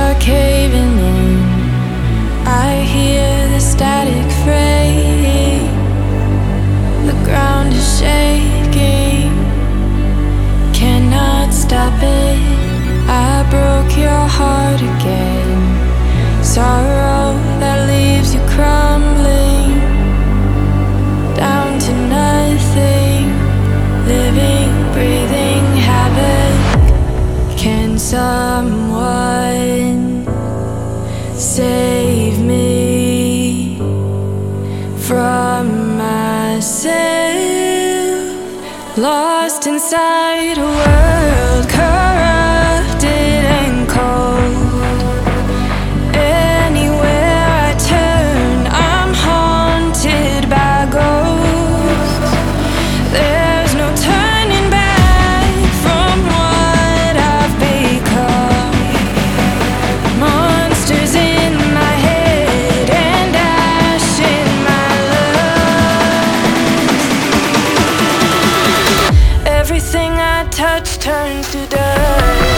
are caving in. I hear the static fray. The ground is shaking, cannot stop it. I broke your heart again. Sorrow that leaves you crumbling down to nothing. Living, breathing havoc. Can someone save me from myself? Lost inside a world corrupted and cold. Anywhere I turn, I'm haunted by ghosts. There's no turning back from what I've become. Monsters in my head and ash in my lungs. Everything I touch turns to dust.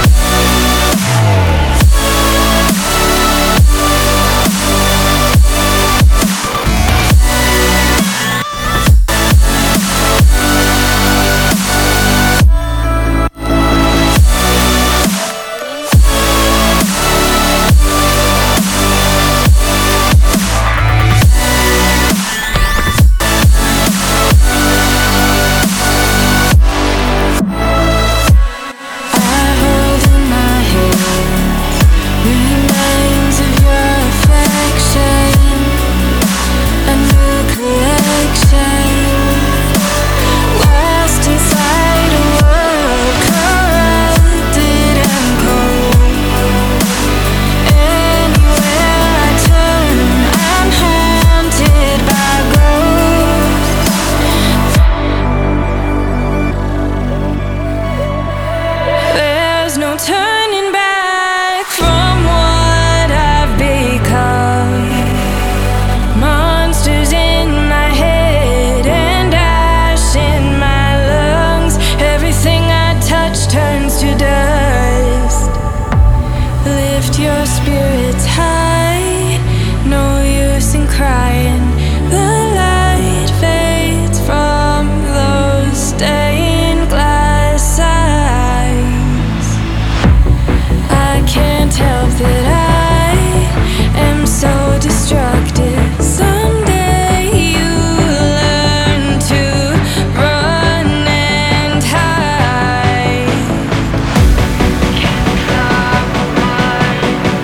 No turning back from what I've become. Monsters in my head and ash in my lungs. Everything I touch turns to dust. Lift your spirits high, no use in crying. The light fades from those stained glass eyes. I can't help that I am so destructive. Someday you learn to run and hide. Can someone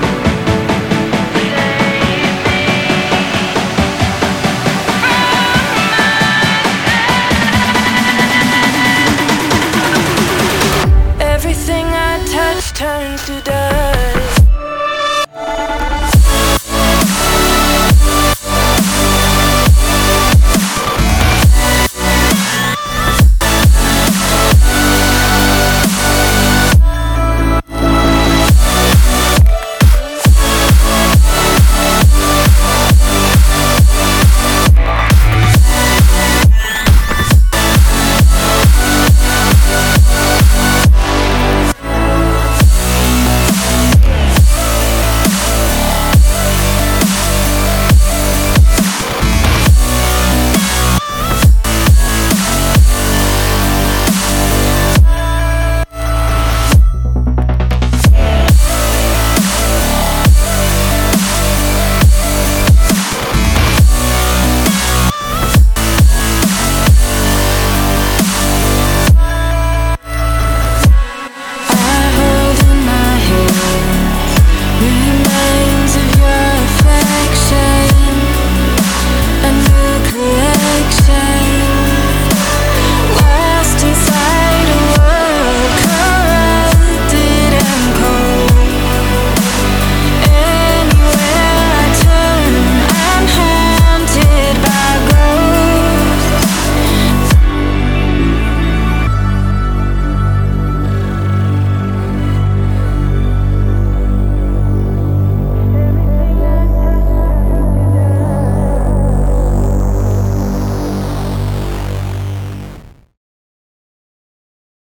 save me from myself? Everything I touch turns to dust.